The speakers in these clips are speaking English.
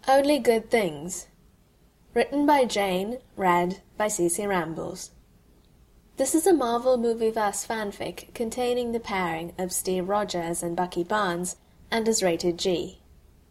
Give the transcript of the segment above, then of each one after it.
Only Good Things. Written by Jane, read by Cece Rambles. This is a Marvel Movieverse fanfic containing the pairing of Steve Rogers and Bucky Barnes, and is rated G.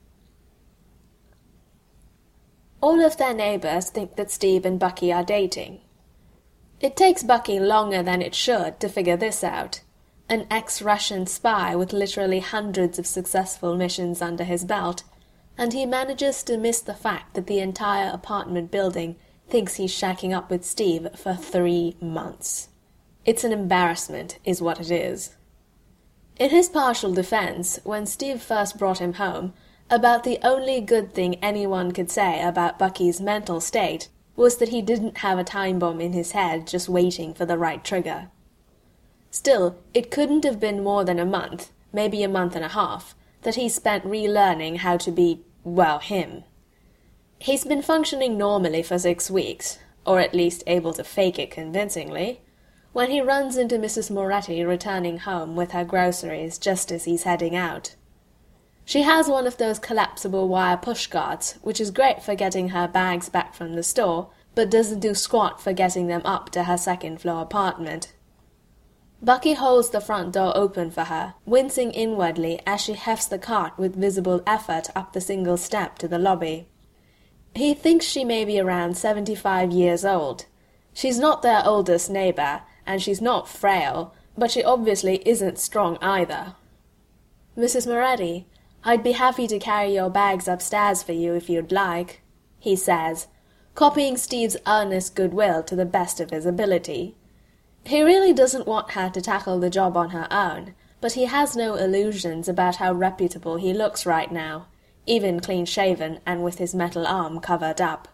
All of their neighbors think that Steve and Bucky are dating. It takes Bucky longer than it should to figure this out. An ex-Russian spy with literally hundreds of successful missions under his belt, and he manages to miss the fact that the entire apartment building thinks he's shacking up with Steve for 3 months. It's an embarrassment, is what it is. In his partial defense, when Steve first brought him home, about the only good thing anyone could say about Bucky's mental state was that he didn't have a time bomb in his head just waiting for the right trigger. Still, it couldn't have been more than a month, maybe a month and a half, that he spent relearning how to be, well, him. He's been functioning normally for 6 weeks, or at least able to fake it convincingly, when he runs into Mrs. Moretti returning home with her groceries just as he's heading out. She has one of those collapsible wire pushcarts, which is great for getting her bags back from the store, but doesn't do squat for getting them up to her second-floor apartment. Bucky holds the front door open for her, wincing inwardly as she hefts the cart with visible effort up the single step to the lobby. He thinks she may be around 75 years old. She's not their oldest neighbor, and she's not frail, but she obviously isn't strong either. "Mrs. Moretti, I'd be happy to carry your bags upstairs for you if you'd like," he says, copying Steve's earnest goodwill to the best of his ability. He really doesn't want her to tackle the job on her own, but he has no illusions about how reputable he looks right now, even clean-shaven and with his metal arm covered up.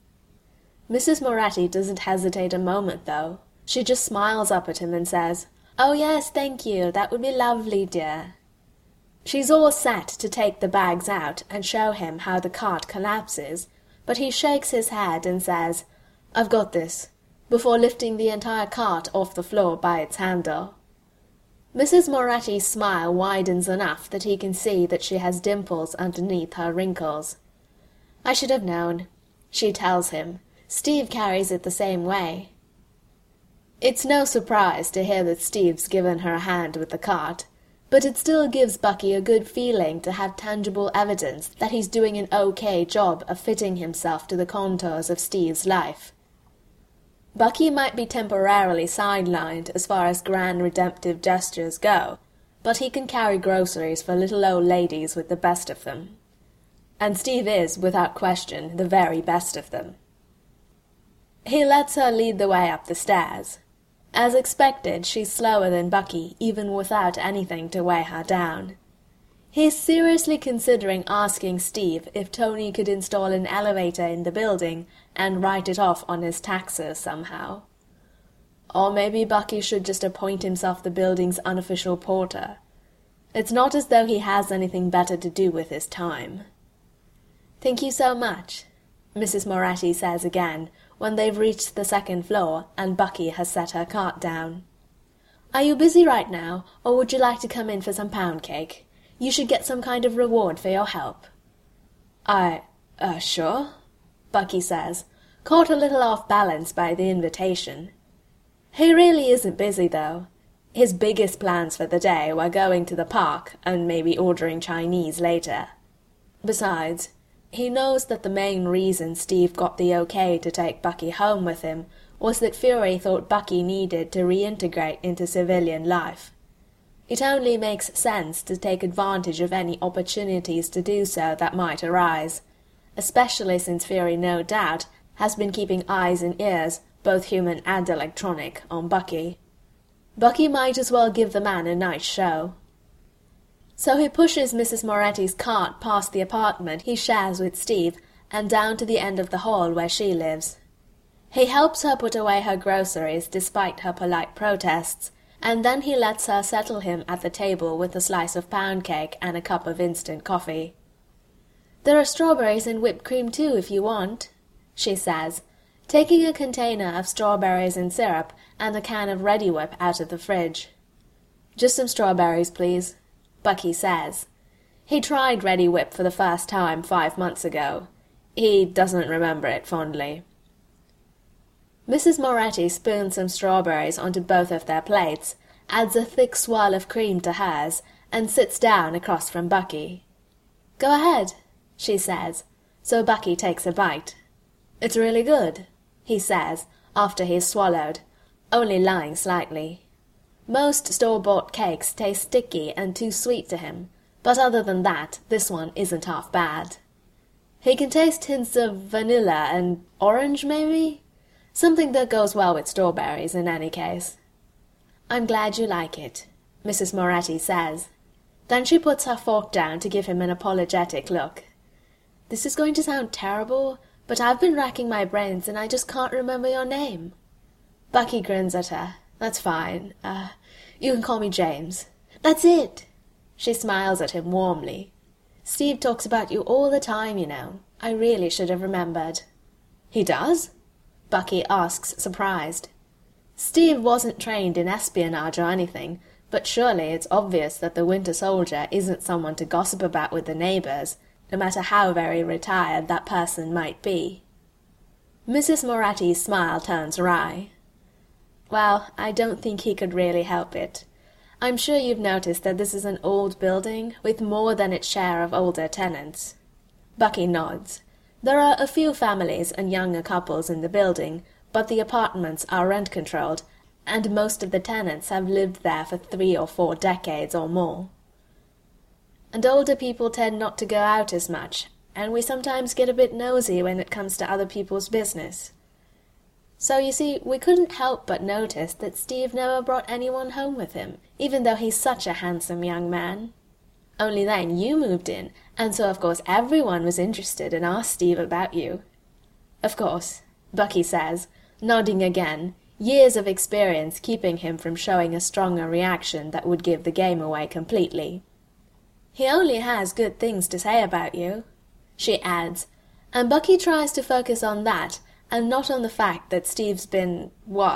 Mrs. Moretti doesn't hesitate a moment, though. She just smiles up at him and says, "Oh yes, thank you, that would be lovely, dear." She's all set to take the bags out and show him how the cart collapses, but he shakes his head and says, "I've got this," before lifting the entire cart off the floor by its handle. Mrs. Moretti's smile widens enough that he can see that she has dimples underneath her wrinkles. "I should have known," she tells him. "Steve carries it the same way." It's no surprise to hear that Steve's given her a hand with the cart, but it still gives Bucky a good feeling to have tangible evidence that he's doing an okay job of fitting himself to the contours of Steve's life. Bucky might be temporarily sidelined as far as grand redemptive gestures go, but he can carry groceries for little old ladies with the best of them. And Steve is, without question, the very best of them. He lets her lead the way up the stairs. As expected, she's slower than Bucky, even without anything to weigh her down. He's seriously considering asking Steve if Tony could install an elevator in the building and write it off on his taxes somehow. Or maybe Bucky should just appoint himself the building's unofficial porter. It's not as though he has anything better to do with his time. "Thank you so much," Mrs. Moretti says again, when they've reached the second floor and Bucky has set her cart down. "Are you busy right now, or would you like to come in for some pound cake? You should get some kind of reward for your help." Sure," Bucky says, caught a little off balance by the invitation. He really isn't busy, though. His biggest plans for the day were going to the park and maybe ordering Chinese later. Besides, he knows that the main reason Steve got the okay to take Bucky home with him was that Fury thought Bucky needed to reintegrate into civilian life. It only makes sense to take advantage of any opportunities to do so that might arise, especially since Fury no doubt has been keeping eyes and ears, both human and electronic, on Bucky. Bucky might as well give the man a nice show. So he pushes Mrs. Moretti's cart past the apartment he shares with Steve and down to the end of the hall where she lives. He helps her put away her groceries despite her polite protests, and then he lets her settle him at the table with a slice of pound cake and a cup of instant coffee. "There are strawberries and whipped cream too if you want," she says, taking a container of strawberries and syrup and a can of Reddi-wip out of the fridge. "Just some strawberries, please," Bucky says. He tried Reddi-wip for the first time 5 months ago. He doesn't remember it fondly. Mrs. Moretti spoons some strawberries onto both of their plates, adds a thick swirl of cream to hers, and sits down across from Bucky. "Go ahead," she says, so Bucky takes a bite. "It's really good," he says, after he's swallowed, only lying slightly. Most store-bought cakes taste sticky and too sweet to him, but other than that, this one isn't half bad. He can taste hints of vanilla and orange, maybe? Something that goes well with strawberries in any case. "I'm glad you like it," Mrs. Moretti says. Then she puts her fork down to give him an apologetic look. "This is going to sound terrible, but I've been racking my brains and I just can't remember your name." Bucky grins at her. "That's fine. You can call me James." "That's it!" She smiles at him warmly. "Steve talks about you all the time, you know. I really should have remembered." "He does?" Bucky asks, surprised. Steve wasn't trained in espionage or anything, but surely it's obvious that the Winter Soldier isn't someone to gossip about with the neighbors, no matter how very retired that person might be. Mrs. Moretti's smile turns wry. "Well, I don't think he could really help it. I'm sure you've noticed that this is an old building with more than its share of older tenants." Bucky nods. There are a few families and younger couples in the building, but the apartments are rent-controlled, and most of the tenants have lived there for 3 or 4 decades or more. "And older people tend not to go out as much, and we sometimes get a bit nosy when it comes to other people's business. So, you see, we couldn't help but notice that Steve never brought anyone home with him, even though he's such a handsome young man. Only then you moved in, and so of course everyone was interested and asked Steve about you." "Of course," Bucky says, nodding again, years of experience keeping him from showing a stronger reaction that would give the game away completely. "He only has good things to say about you," she adds, and Bucky tries to focus on that, and not on the fact that Steve's been,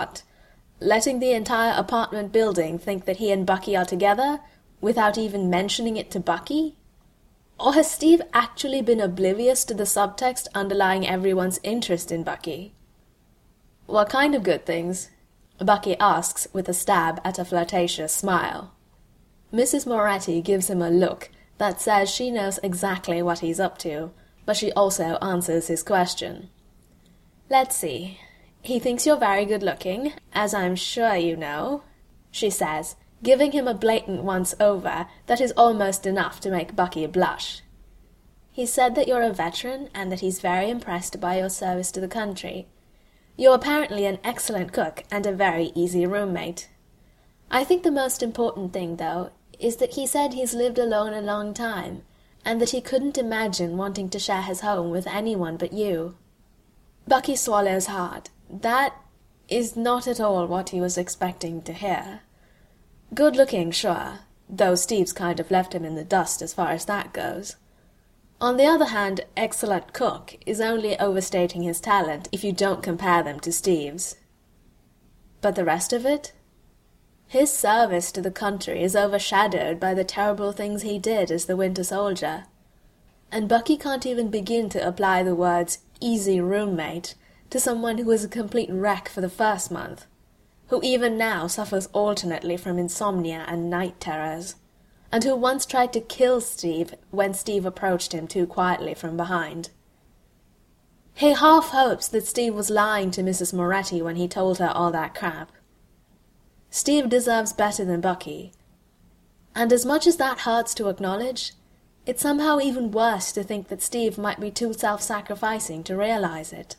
letting the entire apartment building think that he and Bucky are together, without even mentioning it to Bucky? Or has Steve actually been oblivious to the subtext underlying everyone's interest in Bucky? "What kind of good things?" Bucky asks with a stab at a flirtatious smile. Mrs. Moretti gives him a look that says she knows exactly what he's up to, but she also answers his question. "Let's see. He thinks you're very good-looking, as I'm sure you know," she says, giving him a blatant once-over that is almost enough to make Bucky blush. "He said that you're a veteran and that he's very impressed by your service to the country. You're apparently an excellent cook and a very easy roommate. I think the most important thing, though, is that he said he's lived alone a long time, and that he couldn't imagine wanting to share his home with anyone but you." Bucky swallows hard. That is not at all what he was expecting to hear. Good-looking, sure, though Steve's kind of left him in the dust as far as that goes. On the other hand, excellent cook is only overstating his talent if you don't compare them to Steve's. But the rest of it? His service to the country is overshadowed by the terrible things he did as the Winter Soldier. And Bucky can't even begin to apply the words easy roommate to someone who was a complete wreck for the first month, who even now suffers alternately from insomnia and night terrors, and who once tried to kill Steve when Steve approached him too quietly from behind. He half hopes that Steve was lying to Mrs. Moretti when he told her all that crap. Steve deserves better than Bucky, and as much as that hurts to acknowledge, it's somehow even worse to think that Steve might be too self-sacrificing to realize it.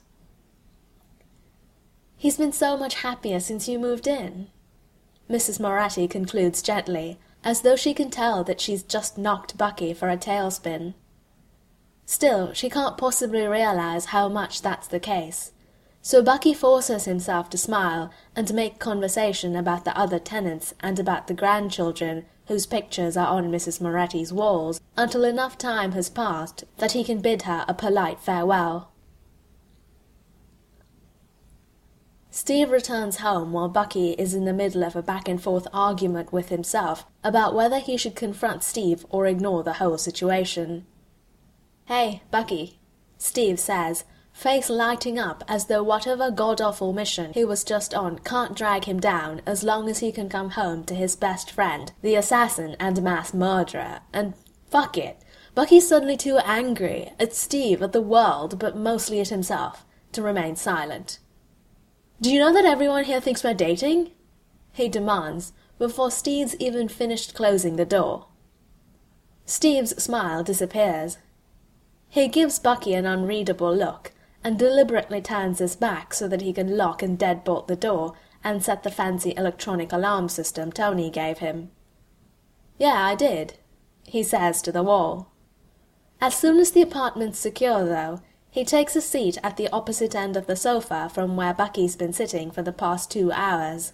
"He's been so much happier since you moved in," Mrs. Moretti concludes gently, as though she can tell that she's just knocked Bucky for a tailspin. Still, she can't possibly realize how much that's the case, so Bucky forces himself to smile and make conversation about the other tenants and about the grandchildren whose pictures are on Mrs. Moretti's walls until enough time has passed that he can bid her a polite farewell. Steve returns home while Bucky is in the middle of a back-and-forth argument with himself about whether he should confront Steve or ignore the whole situation. "Hey, Bucky," Steve says, face lighting up as though whatever god-awful mission he was just on can't drag him down as long as he can come home to his best friend, the assassin and mass murderer, and fuck it, Bucky's suddenly too angry at Steve, at the world, but mostly at himself, to remain silent. "Do you know that everyone here thinks we're dating?" he demands, before Steve's even finished closing the door. Steve's smile disappears. He gives Bucky an unreadable look, and deliberately turns his back so that he can lock and deadbolt the door and set the fancy electronic alarm system Tony gave him. "Yeah, I did," he says to the wall. As soon as the apartment's secure, though, he takes a seat at the opposite end of the sofa from where Bucky's been sitting for the past 2 hours.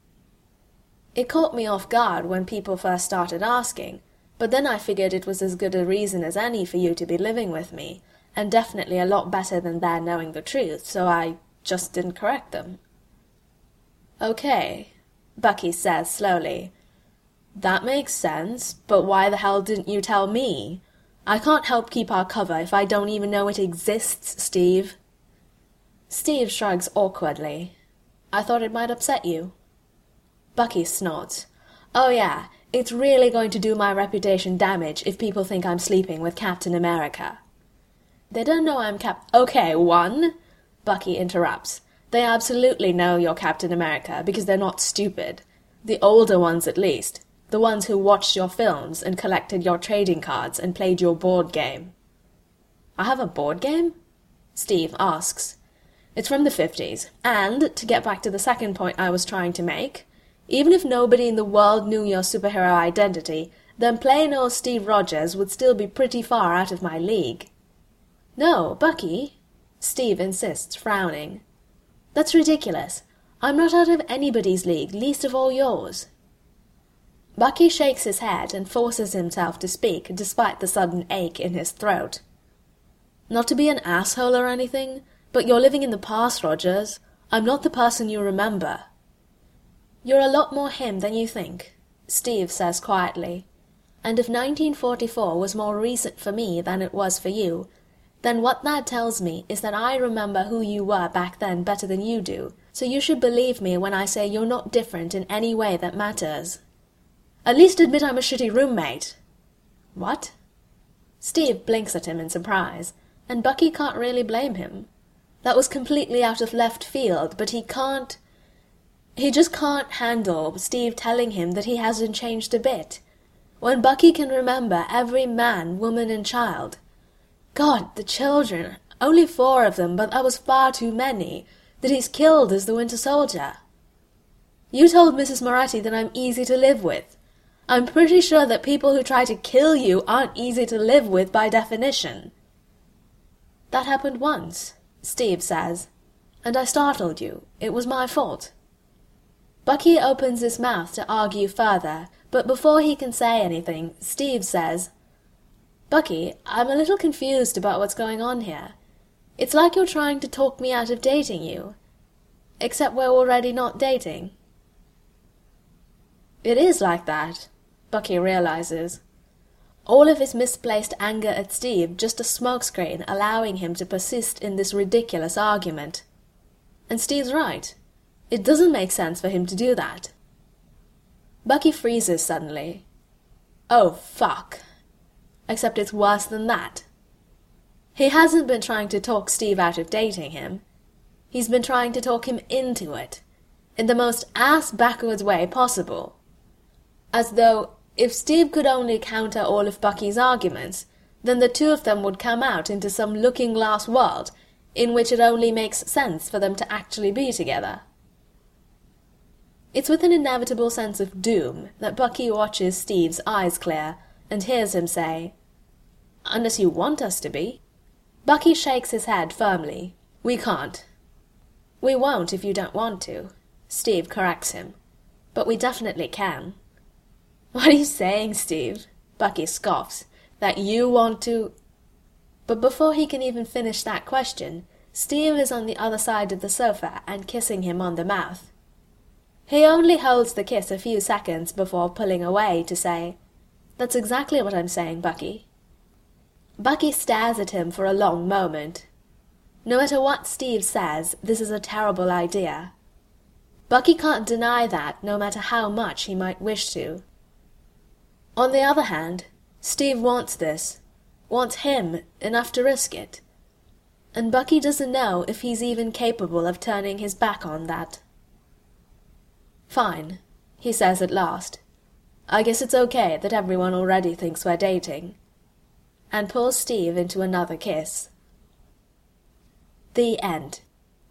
"It caught me off guard when people first started asking, but then I figured it was as good a reason as any for you to be living with me, and definitely a lot better than their knowing the truth, so I just didn't correct them." "Okay," Bucky says slowly. "That makes sense, but why the hell didn't you tell me? I can't help keep our cover if I don't even know it exists, Steve." Steve shrugs awkwardly. "I thought it might upset you." Bucky snorts. "Oh yeah, it's really going to do my reputation damage if people think I'm sleeping with Captain America." "They don't know I'm Okay, one," Bucky interrupts. "They absolutely know you're Captain America because they're not stupid. The older ones at least. The ones who watched your films and collected your trading cards and played your board game." "I have a board game?" Steve asks. "It's from the 50s, and, to get back to the second point I was trying to make, even if nobody in the world knew your superhero identity, then plain old Steve Rogers would still be pretty far out of my league." "No, Bucky," Steve insists, frowning. "That's ridiculous. I'm not out of anybody's league, least of all yours." Bucky shakes his head and forces himself to speak despite the sudden ache in his throat. "Not to be an asshole or anything, but you're living in the past, Rogers. I'm not the person you remember." "You're a lot more him than you think," Steve says quietly. "And if 1944 was more recent for me than it was for you, then what that tells me is that I remember who you were back then better than you do, so you should believe me when I say you're not different in any way that matters. At least admit I'm a shitty roommate." "What?" Steve blinks at him in surprise, and Bucky can't really blame him. That was completely out of left field, but he just can't handle Steve telling him that he hasn't changed a bit. When Bucky can remember every man, woman, and child. God, the children, only 4 of them, but that was far too many, that he's killed as the Winter Soldier. "You told Mrs. Moretti that I'm easy to live with. I'm pretty sure that people who try to kill you aren't easy to live with by definition." "That happened once," Steve says, "and I startled you. It was my fault." Bucky opens his mouth to argue further, but before he can say anything, Steve says, "Bucky, I'm a little confused about what's going on here. It's like you're trying to talk me out of dating you. Except we're already not dating." It is like that, Bucky realizes. All of his misplaced anger at Steve just a smokescreen allowing him to persist in this ridiculous argument. And Steve's right. It doesn't make sense for him to do that. Bucky freezes suddenly. Oh, fuck. Except it's worse than that. He hasn't been trying to talk Steve out of dating him. He's been trying to talk him into it, in the most ass-backwards way possible. As though, if Steve could only counter all of Bucky's arguments, then the two of them would come out into some looking-glass world in which it only makes sense for them to actually be together. It's with an inevitable sense of doom that Bucky watches Steve's eyes clear and hears him say, "Unless you want us to be." Bucky shakes his head firmly. "We can't." "We won't if you don't want to," Steve corrects him. "But we definitely can." "What are you saying, Steve?" Bucky scoffs. "That you want to—" But before he can even finish that question, Steve is on the other side of the sofa and kissing him on the mouth. He only holds the kiss a few seconds before pulling away to say, "That's exactly what I'm saying, Bucky." Bucky stares at him for a long moment. No matter what Steve says, this is a terrible idea. Bucky can't deny that, no matter how much he might wish to. On the other hand, Steve wants this, wants him enough to risk it. And Bucky doesn't know if he's even capable of turning his back on that. "Fine," he says at last. "I guess it's okay that everyone already thinks we're dating," and pulls Steve into another kiss. The end.